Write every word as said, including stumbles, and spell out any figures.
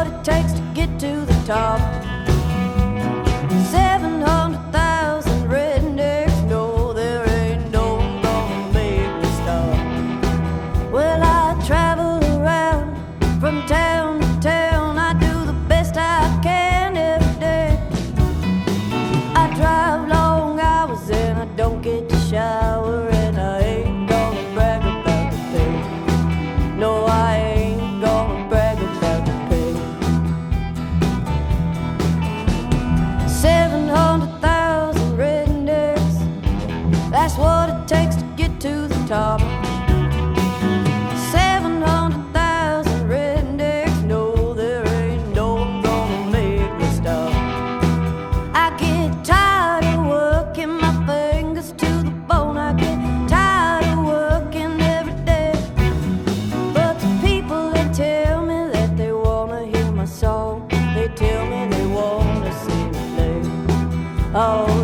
what it takes to get to the top. Seven hundred thousand rednecks know there ain't no one gonna make me stop. Well, I travel around from town to town. I do the best I can every day. I drive long hours and I don't get to shower, and I ain't gonna brag about the pay. No, I ain't gonna brag about the pay. Seven hundred thousand rednecks, that's what it takes to get to the top. Seven hundred thousand rednecks know there ain't no one gonna make me stop. I get tired of working my fingers to the bone. I get tired of working every day. But the people, they tell me that they wanna hear my song. They tell me they wanna see me play. Oh,